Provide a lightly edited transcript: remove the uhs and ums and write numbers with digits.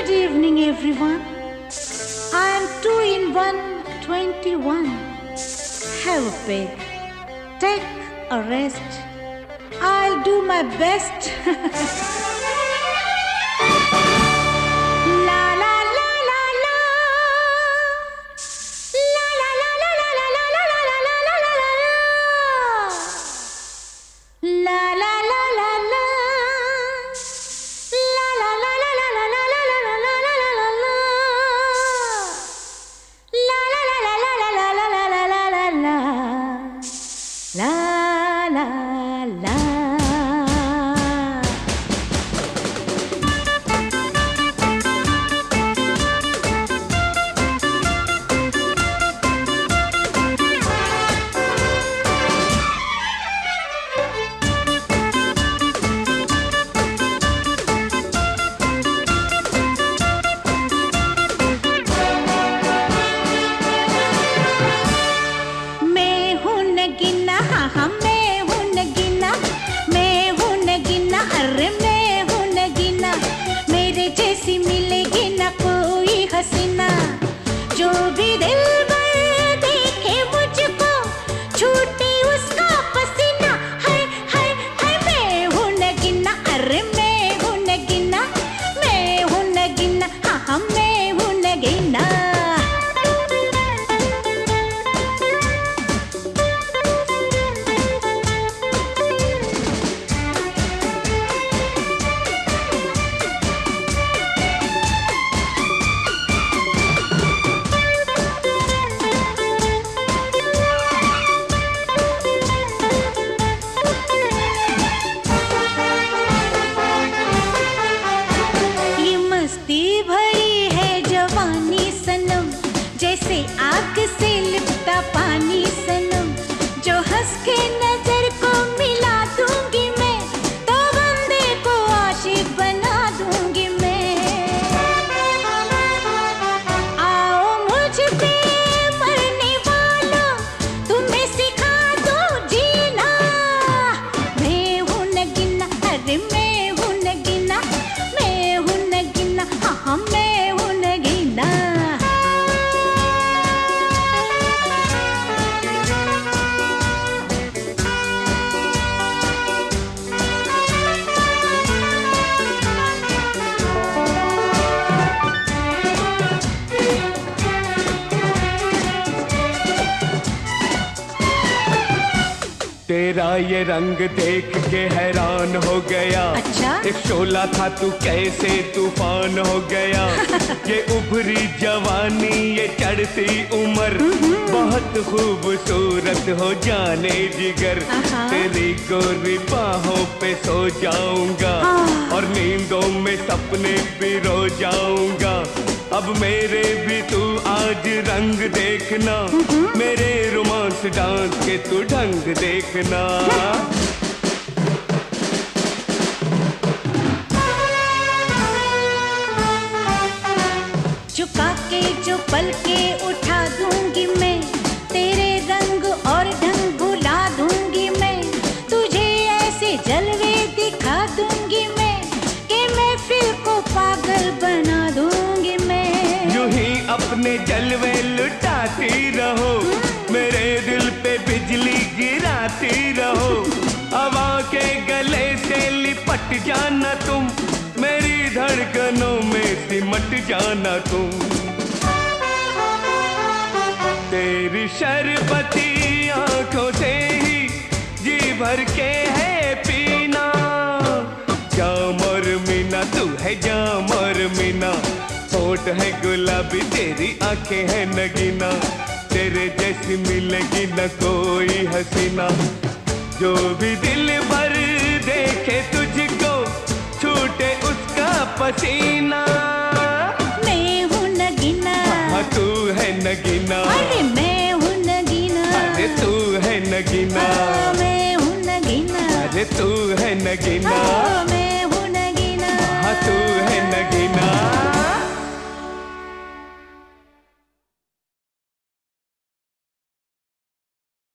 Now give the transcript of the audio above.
Good evening, everyone. I am 2 in 1, 21. Have a peg. Take a rest. I'll do my best. La la la la la. La la la la la la la la la la la la la la. La la la la la. La la la la la la la la la la la la la la. La la la la la la la la la la la la. La la la. जो भी दिल भर देखे मुझको छूटे उसका पसीना। हाय हाय हाय मैं हूँ नगीना, अरे मैं हूँ नगीना, मैं हूँ नगीना, हाँ हाँ मैं हूँ नगीना। भरी है जवानी सनम, जैसे आग से लिपटा पानी सनम। जो हंस के नजर को मिला दूंगी मैं, तो बंदे को आशिक बना दूंगी मैं। आओ मुझ पे मरने वालों, तुम्हें सिखा दूं जीना। मैं हूँ नगीना, अरे मैं हूँ नगीना, मैं हूँ नगीना, हाँ हाँ मैं हूँ नगीना। तेरा ये रंग देख के हैरान हो गया। अच्छा? एक शोला था तू कैसे तूफान हो गया। ये उभरी जवानी, ये चढ़ती उम्र, बहुत खूबसूरत हो जाने जिगर। तेरी गोरी बाहों पे सो जाऊंगा, और नींदों में सपने पिरो जाऊंगा। अब मेरे भी तू आज रंग देखना, मेरे रोमांस डांस के तू ढंग देखना। झुका के जो पल के उठा दूंगी मैं, तेरे रंग और ढंग भुला दूंगी मैं। तुझे ऐसे जलवे दिखा दूंगी मैं, कि महफिल को पागल बना दूंगी मैं। यूं ही अपने जलवे लुटाती रहो, मेरे दिल पे बिजली गिराती रहो। हवा के गले से लिपट जाना तुम, मेरी धड़कनों में सिमट जाना तुम। तेरी शरबती आंखों से ही जी भर के है पीना। जामर मीना तू है जामर मीना, होठ है गुलाबी तेरी आंखें है नगीना। तेरे जैसी मिलेगी न कोई हसीना। जो भी दिल भर देखे तुझको छूटे उसका पसीना। मैं हूँ नगीना, हाँ तू है नगीना, अरे मैं हूँ नगीना, अरे तू है नगीना, मैं हूँ नगीना, अरे तू है नगीना।